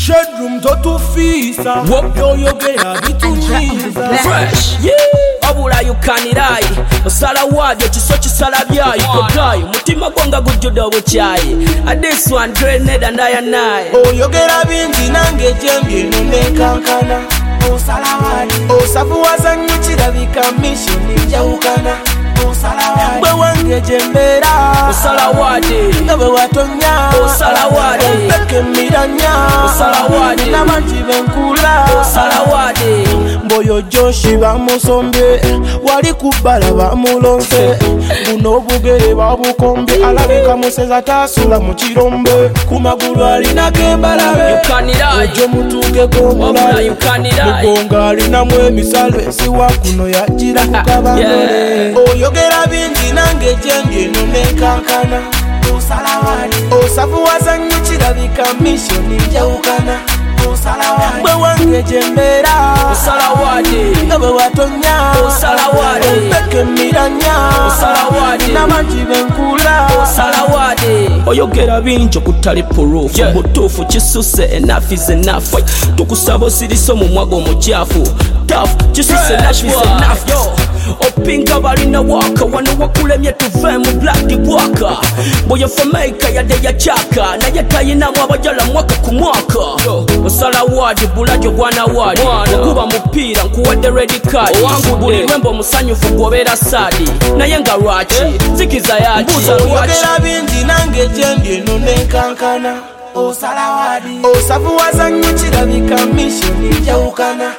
Shedroom totufisa yoyogera bitunyiza fresh wabula yukanirai osala wadyo kiso kisala byayi kotayi mutima gwanga gujjuda obukyayi this one grenade and I and I oyogera bingi nange jembye nonekankana osala wadi osafu wazanyo kirabika mission njawukana osala wadi bwe wange jembera osala wadi nga bwe watonya osala wadi mpeke miranya osala wadi n'abantu benkula osala wadi mboyo Joshi bamusombe wali kubbala bamulonse buno obugere babukombe alabika museza tasula mu kirombe ku magulu alinako embalabe ojo mutuukeko omulabe mugonga alinamu emisalo esiwa kuno yagira ku kabandole oyogera bingi nange jembye nonekankana osala wadi osafu wazannyo kirabika mission njawukana osala wadi bwe wange jembera osala wadi nga bwe watonya osala wadi mpeke miranya osala wadi n'abantu benkula osala wadi oyogera bingi okutali proof butuufu kisuse enough is enough tukusaba osirisa omumwago omukyafu tough kisuse enough is enough opinga balina waka wano wakulemye tuve mu black bwaka boyo famaika yade yachaka naye tayinamu abajala mwaka ku mwaka osala wadi bulajo bwana wadi okuba mupiira nkuwadde red card buli lwembo musanyufu gwobeera sadi naye nga lwaki zikiza yaki oyogera bingi nange jembye nonekankana osala wadi osafu wazannyo kirabika mission njawukana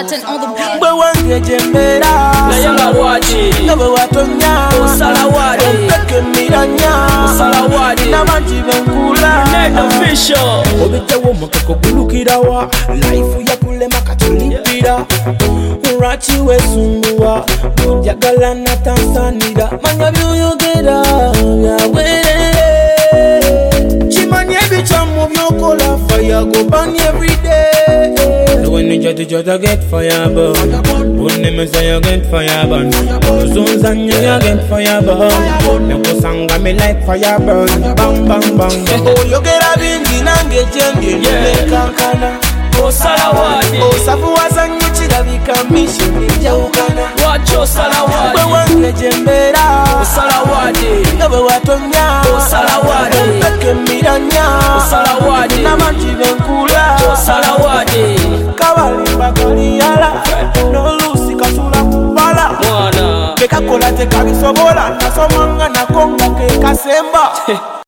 bwe wange jembera naye nga lwaki nga bwe watonya osala wadi mpeke miranya osala wadi n'abantu benkula obijjawo mukeko gulukirawa life yakulema katulipira lwaki wesunguwa njagala natansanira manya byoyogera byabwerere kimanye ebikyamu byokola fire go burn every day. When you judge get fire burn. When you say you get fire burn. Zones and you get fire burn. You go sanga me like fire burn. Bang bang bang. Oh you get a bingi nange jembye nonekankana osala wadi osafu wazannyo kirabika mission njawukana lwaki osala wadi bwe wange jembera osala wadi nga bwe watonya osala wadi mpeke miranya osala wadi n'abantu benkula osala wadi kabalimba kaliyala n'oluusi kasula ku bbala mwana kekakola tekabisobola nasomanga nako nga kekasemba